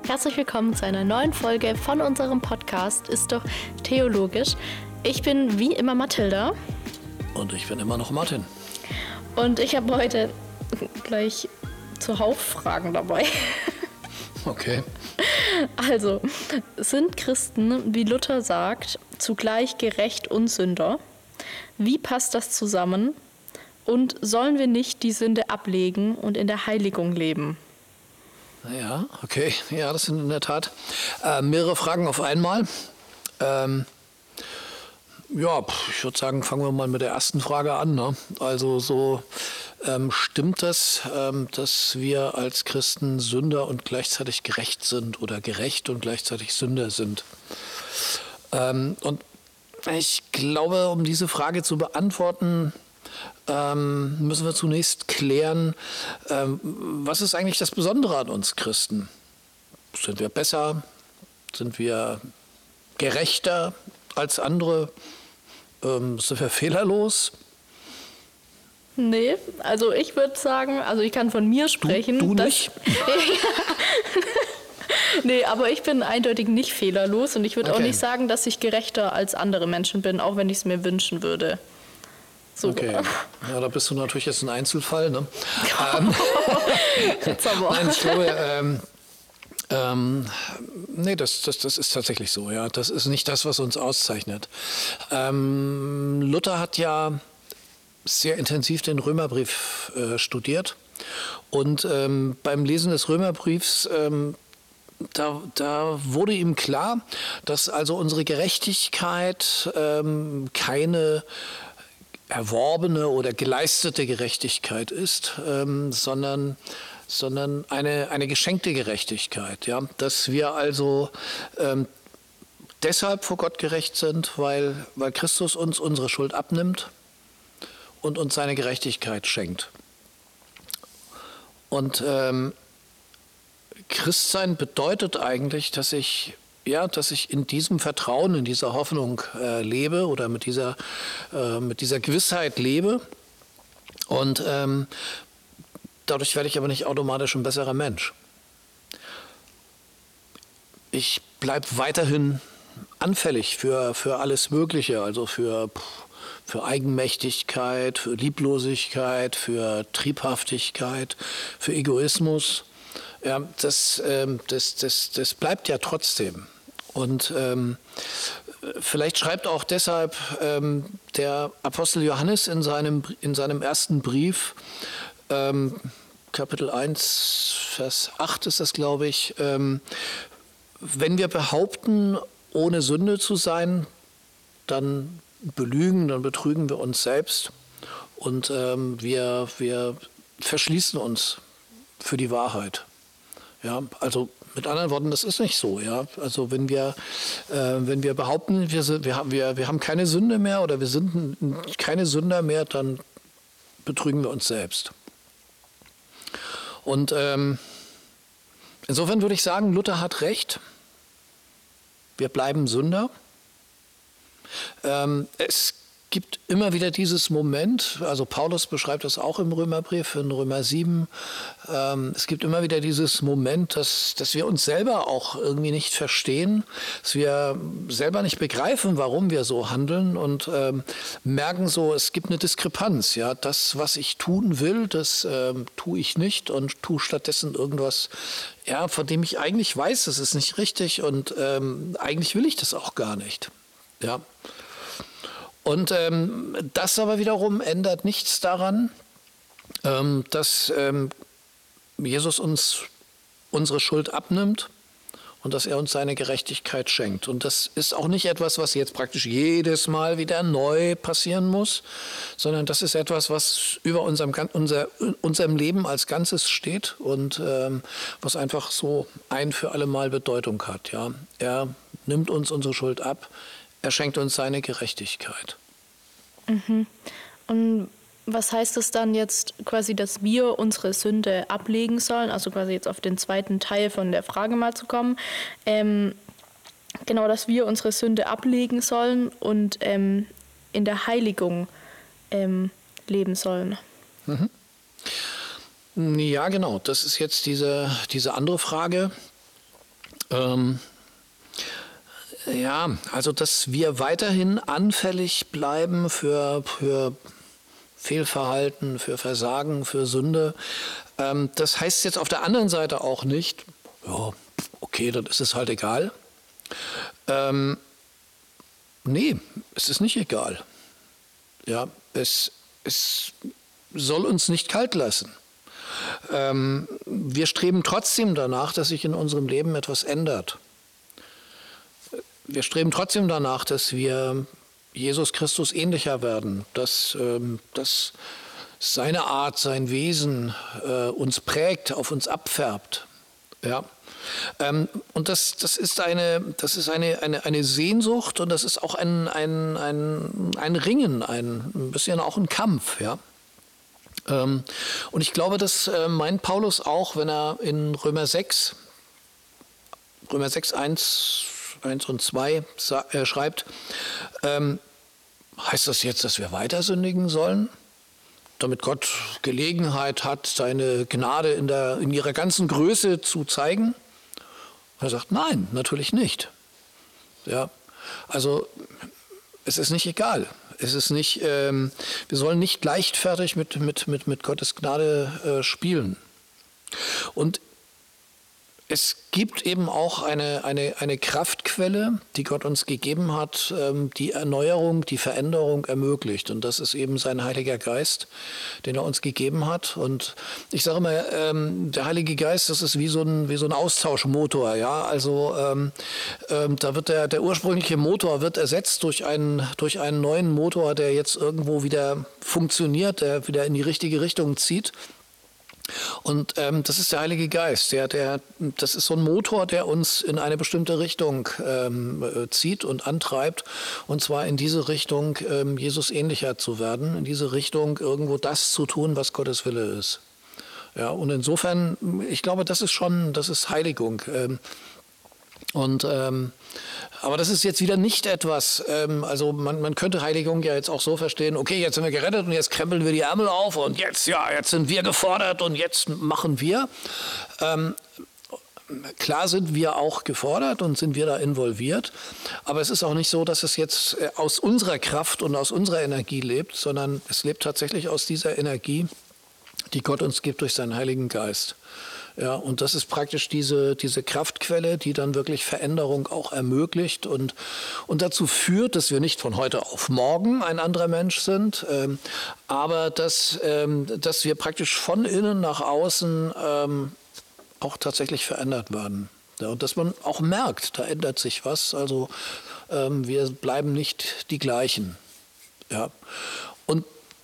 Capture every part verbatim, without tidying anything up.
Herzlich willkommen zu einer neuen Folge von unserem Podcast Ist doch theologisch. Ich bin wie immer Mathilda. Und ich bin immer noch Martin. Und ich habe heute gleich zuhauf Fragen dabei. Okay. Also, sind Christen, wie Luther sagt, zugleich gerecht und Sünder? Wie passt das zusammen? Und sollen wir nicht die Sünde ablegen und in der Heiligung leben? Ja, okay. Ja, das sind in der Tat äh, mehrere Fragen auf einmal. Ähm, ja, ich würde sagen, fangen wir mal mit der ersten Frage an. Ne? Also so ähm, stimmt das, ähm, dass wir als Christen Sünder und gleichzeitig gerecht sind oder gerecht und gleichzeitig Sünder sind? Ähm, und ich glaube, um diese Frage zu beantworten, ähm, müssen wir zunächst klären, ähm, was ist eigentlich das Besondere an uns Christen? Sind wir besser? Sind wir gerechter als andere? Ähm, sind wir fehlerlos? Nee, also ich würde sagen, also ich kann von mir sprechen. Du, du dass, nicht? Nee, aber ich bin eindeutig nicht fehlerlos und ich würde Okay. auch nicht sagen, dass ich gerechter als andere Menschen bin, auch wenn ich es mir wünschen würde. So. Okay, ja, da bist du natürlich jetzt ein Einzelfall. Ne? ähm, Jetzt aber. Nein, ich glaube, ähm, ähm, nee, das, das, das ist tatsächlich so. Ja, das ist nicht das, was uns auszeichnet. Ähm, Luther hat ja sehr intensiv den Römerbrief äh, studiert und ähm, beim Lesen des Römerbriefs ähm, Da, da wurde ihm klar, dass also unsere Gerechtigkeit ähm, keine erworbene oder geleistete Gerechtigkeit ist, ähm, sondern, sondern eine, eine geschenkte Gerechtigkeit. Ja? Dass wir also ähm, deshalb vor Gott gerecht sind, weil, weil Christus uns unsere Schuld abnimmt und uns seine Gerechtigkeit schenkt. Und ähm, Christsein bedeutet eigentlich, dass ich, ja, dass ich in diesem Vertrauen, in dieser Hoffnung äh, lebe oder mit dieser, äh, mit dieser Gewissheit lebe. Und ähm, dadurch werde ich aber nicht automatisch ein besserer Mensch. Ich bleibe weiterhin anfällig für, für alles Mögliche, also für, für Eigenmächtigkeit, für Lieblosigkeit, für Triebhaftigkeit, für Egoismus. Ja, das, ähm, das, das, das bleibt ja trotzdem. Und ähm, vielleicht schreibt auch deshalb ähm, der Apostel Johannes in seinem, in seinem ersten Brief, ähm, Kapitel eins, Vers acht ist das, glaube ich, ähm, wenn wir behaupten, ohne Sünde zu sein, dann belügen, dann betrügen wir uns selbst und ähm, wir, wir verschließen uns für die Wahrheit. Ja, also mit anderen Worten, das ist nicht so. Ja, also wenn wir, äh, wenn wir behaupten, wir, sind, wir, haben, wir, wir haben keine Sünde mehr oder wir sind keine Sünder mehr, dann betrügen wir uns selbst. Und ähm, insofern würde ich sagen, Luther hat recht. Wir bleiben Sünder. Ähm, es gibt immer wieder dieses Moment, also Paulus beschreibt das auch im Römerbrief, in Römer sieben, ähm, es gibt immer wieder dieses Moment, dass, dass wir uns selber auch irgendwie nicht verstehen, dass wir selber nicht begreifen, warum wir so handeln und ähm, merken so, es gibt eine Diskrepanz. Ja? Das, was ich tun will, das ähm, tue ich nicht und tue stattdessen irgendwas, ja, von dem ich eigentlich weiß, das ist nicht richtig und ähm, eigentlich will ich das auch gar nicht. Ja. Und ähm, das aber wiederum ändert nichts daran, ähm, dass ähm, Jesus uns unsere Schuld abnimmt und dass er uns seine Gerechtigkeit schenkt. Und das ist auch nicht etwas, was jetzt praktisch jedes Mal wieder neu passieren muss, sondern das ist etwas, was über unserem, unser, unserem Leben als Ganzes steht und ähm, was einfach so ein für alle Mal Bedeutung hat. Ja? Er nimmt uns unsere Schuld ab. Er schenkt uns seine Gerechtigkeit. Mhm. Und was heißt es dann jetzt quasi, dass wir unsere Sünde ablegen sollen? Also quasi jetzt auf den zweiten Teil von der Frage mal zu kommen. Ähm, genau, dass wir unsere Sünde ablegen sollen und ähm, in der Heiligung ähm, leben sollen. Mhm. Ja, genau. Das ist jetzt diese, diese andere Frage. Ähm, ja, also dass wir weiterhin anfällig bleiben für, für Fehlverhalten, für Versagen, für Sünde. Ähm, das heißt jetzt auf der anderen Seite auch nicht, ja, okay, dann ist es halt egal. Ähm, nee, es ist nicht egal. Ja, es, es soll uns nicht kalt lassen. Ähm, wir streben trotzdem danach, dass sich in unserem Leben etwas ändert. Wir streben trotzdem danach, dass wir Jesus Christus ähnlicher werden, dass, ähm, dass seine Art, sein Wesen äh, uns prägt, auf uns abfärbt. Ja. Ähm, und das, das ist, eine, das ist eine, eine, eine Sehnsucht und das ist auch ein, ein, ein, ein Ringen, ein, ein bisschen auch ein Kampf. Ja. Ähm, und ich glaube, das äh, meint Paulus auch, wenn er in Römer sechs, Römer sechs, eins, eins und zwei äh, schreibt, ähm, heißt das jetzt, dass wir weiter sündigen sollen? Damit Gott Gelegenheit hat, seine Gnade in, der, in ihrer ganzen Größe zu zeigen? Und er sagt, nein, natürlich nicht. Ja, also es ist nicht egal. Es ist nicht, ähm, wir sollen nicht leichtfertig mit, mit, mit, mit Gottes Gnade äh, spielen. Und es gibt eben auch eine, eine, eine Kraftquelle, die Gott uns gegeben hat, ähm, die Erneuerung, die Veränderung ermöglicht. Und das ist eben sein Heiliger Geist, den er uns gegeben hat. Und ich sage immer, ähm, der Heilige Geist, das ist wie so ein, wie so ein Austauschmotor. Ja? Also ähm, ähm, da wird der, der ursprüngliche Motor wird ersetzt durch einen, durch einen neuen Motor, der jetzt irgendwo wieder funktioniert, der wieder in die richtige Richtung zieht. Und ähm, das ist der Heilige Geist. Der, der, das ist so ein Motor, der uns in eine bestimmte Richtung ähm, zieht und antreibt. Und zwar in diese Richtung, ähm, Jesus ähnlicher zu werden. In diese Richtung, irgendwo das zu tun, was Gottes Wille ist. Ja, und insofern, ich glaube, das ist schon, das ist Heiligung. Ähm, und ähm, aber das ist jetzt wieder nicht etwas, ähm, also man, man könnte Heiligung ja jetzt auch so verstehen, okay, jetzt sind wir gerettet und jetzt krempeln wir die Ärmel auf und jetzt, ja, jetzt sind wir gefordert und jetzt machen wir. Ähm, klar sind wir auch gefordert und sind wir da involviert, aber es ist auch nicht so, dass es jetzt aus unserer Kraft und aus unserer Energie lebt, sondern es lebt tatsächlich aus dieser Energie, die Gott uns gibt durch seinen Heiligen Geist. Ja, und das ist praktisch diese, diese Kraftquelle, die dann wirklich Veränderung auch ermöglicht und, und dazu führt, dass wir nicht von heute auf morgen ein anderer Mensch sind, ähm, aber dass, ähm, dass wir praktisch von innen nach außen ähm, auch tatsächlich verändert werden. Ja, und dass man auch merkt, da ändert sich was, also ähm, wir bleiben nicht die gleichen. Ja. Und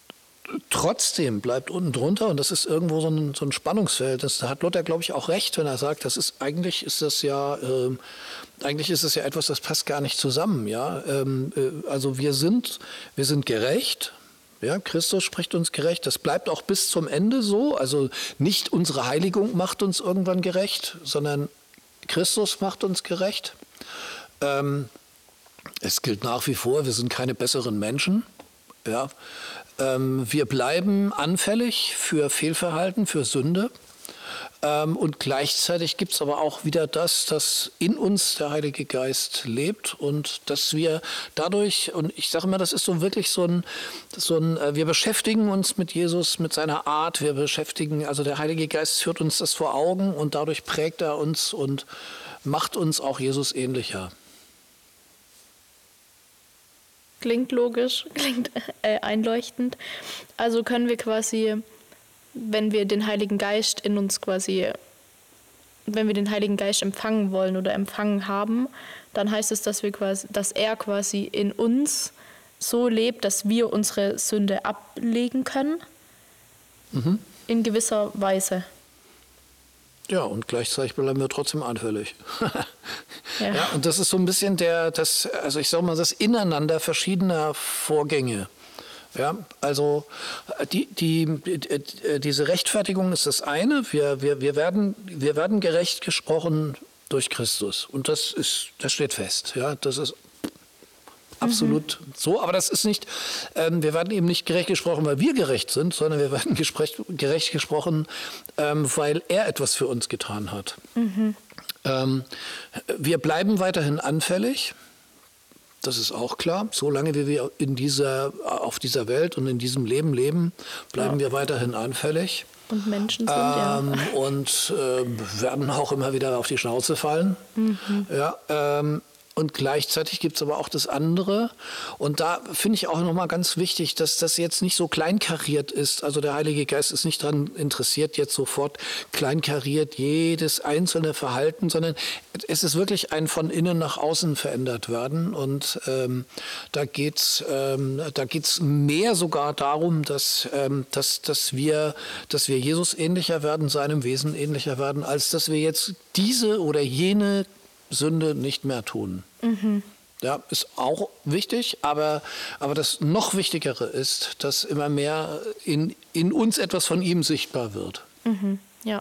trotzdem bleibt unten drunter, und das ist irgendwo so ein, so ein Spannungsverhältnis, da hat Luther, glaube ich, auch recht, wenn er sagt, das ist, eigentlich ist das ja, äh, eigentlich ist es ja etwas, das passt gar nicht zusammen. Ja? Ähm, äh, also wir sind, wir sind gerecht, ja? Christus spricht uns gerecht, das bleibt auch bis zum Ende so, also nicht unsere Heiligung macht uns irgendwann gerecht, sondern Christus macht uns gerecht. Ähm, es gilt nach wie vor, wir sind keine besseren Menschen, ja. Wir bleiben anfällig für Fehlverhalten, für Sünde. Und gleichzeitig gibt es aber auch wieder das, dass in uns der Heilige Geist lebt und dass wir dadurch, und ich sage immer, das ist so wirklich so ein, so ein, wir beschäftigen uns mit Jesus, mit seiner Art, wir beschäftigen, also der Heilige Geist führt uns das vor Augen und dadurch prägt er uns und macht uns auch Jesus ähnlicher. Klingt logisch, klingt äh, einleuchtend. Also können wir quasi, wenn wir den Heiligen Geist in uns quasi, wenn wir den Heiligen Geist empfangen wollen oder empfangen haben, dann heißt es, dass wir quasi, dass er quasi in uns so lebt, dass wir unsere Sünde ablegen können, mhm. in gewisser Weise. Ja, und gleichzeitig bleiben wir trotzdem anfällig. ja. ja, und das ist so ein bisschen der, das, also ich sag mal, das Ineinander verschiedener Vorgänge. Ja, also die, die, die, diese Rechtfertigung ist das eine. Wir, wir, wir, werden, wir werden gerecht gesprochen durch Christus. Und das ist, das steht fest. Ja, das ist absolut mhm. so, aber das ist nicht, ähm, wir werden eben nicht gerecht gesprochen, weil wir gerecht sind, sondern wir werden gespräch, gerecht gesprochen, ähm, weil er etwas für uns getan hat. Mhm. Ähm, wir bleiben weiterhin anfällig. Das ist auch klar. Solange wir in dieser, auf dieser Welt und in diesem Leben leben, bleiben ja. wir weiterhin anfällig. Und Menschen sind, ähm, ja. Und äh, werden auch immer wieder auf die Schnauze fallen. Mhm. Ja, ähm, und gleichzeitig gibt es aber auch das andere. Und da finde ich auch nochmal ganz wichtig, dass das jetzt nicht so kleinkariert ist. Also der Heilige Geist ist nicht daran interessiert, jetzt sofort kleinkariert jedes einzelne Verhalten, sondern es ist wirklich ein von innen nach außen verändert werden. Und ähm, da geht es ähm, da geht's mehr sogar darum, dass, ähm, dass, dass, wir, dass wir Jesus ähnlicher werden, seinem Wesen ähnlicher werden, als dass wir jetzt diese oder jene Sünde nicht mehr tun. Mhm. Ja, ist auch wichtig, aber, aber das noch Wichtigere ist, dass immer mehr in, in uns etwas von ihm sichtbar wird. Mhm. Ja.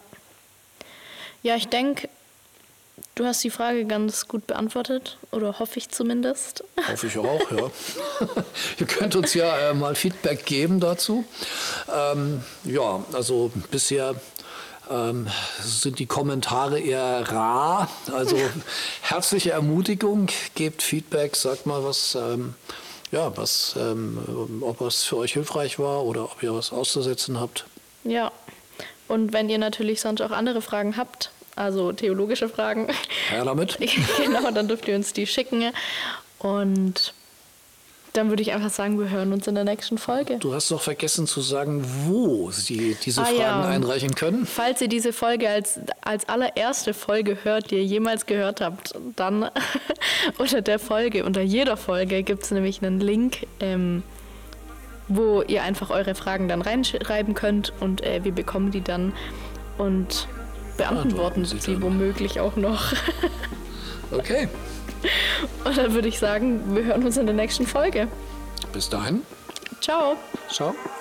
Ja, ich denke, du hast die Frage ganz gut beantwortet, oder hoffe ich zumindest. Hoffe ich auch, ja. Ihr könnt uns ja äh, mal Feedback geben dazu. Ähm, ja, also bisher Ähm, sind die Kommentare eher rar. Also herzliche Ermutigung, gebt Feedback, sagt mal, was, ähm, ja, was, ähm, ob was für euch hilfreich war oder ob ihr was auszusetzen habt. Ja, und wenn ihr natürlich sonst auch andere Fragen habt, also theologische Fragen, ja, damit. Genau, dann dürft ihr uns die schicken. Und dann würde ich einfach sagen, wir hören uns in der nächsten Folge. Du hast noch vergessen zu sagen, wo Sie diese ah, Fragen ja. einreichen können. Falls ihr diese Folge als, als allererste Folge hört, die ihr jemals gehört habt, dann unter der Folge, unter jeder Folge gibt es nämlich einen Link, ähm, wo ihr einfach eure Fragen dann reinschreiben könnt und äh, wir bekommen die dann und beantworten sie, sie womöglich auch noch. Okay. Und dann würde ich sagen, wir hören uns in der nächsten Folge. Bis dahin. Ciao. Ciao.